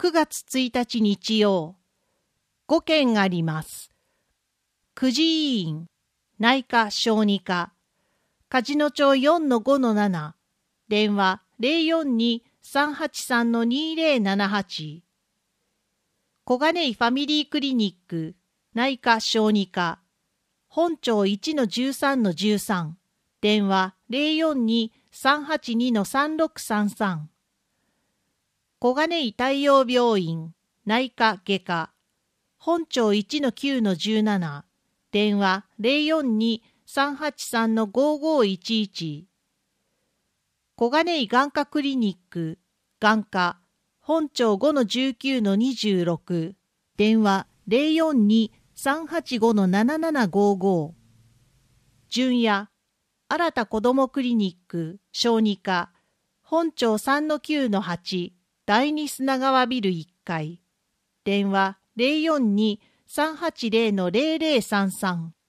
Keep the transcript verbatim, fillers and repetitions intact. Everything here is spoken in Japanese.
くがつついたち日曜、ごけんあります。くじ医院、内科小児科、梶野町 よんのごのなな、電話 ゼロよんに さんはちさん にゼロななはち。小金井ファミリークリニック、内科小児科、本町 いちのじゅうさんのじゅうさん、電話 ゼロよんに さんはちに さんろくさんさん。小金井太陽病院、内科外科、本町 いちのきゅうのじゅうなな、電話 ゼロよんに さんはちさん ごごいちいち。小金井眼科クリニック、眼科、本町 ごのじゅうきゅうのにじゅうろく、電話 ゼロよんに さんはちご ななななごご。純也、新田子どもクリニック、小児科、本町 さんのきゅうのはち、第二砂川ビルいっかい、電話 ゼロよんに さんはちゼロのゼロゼロさんさん。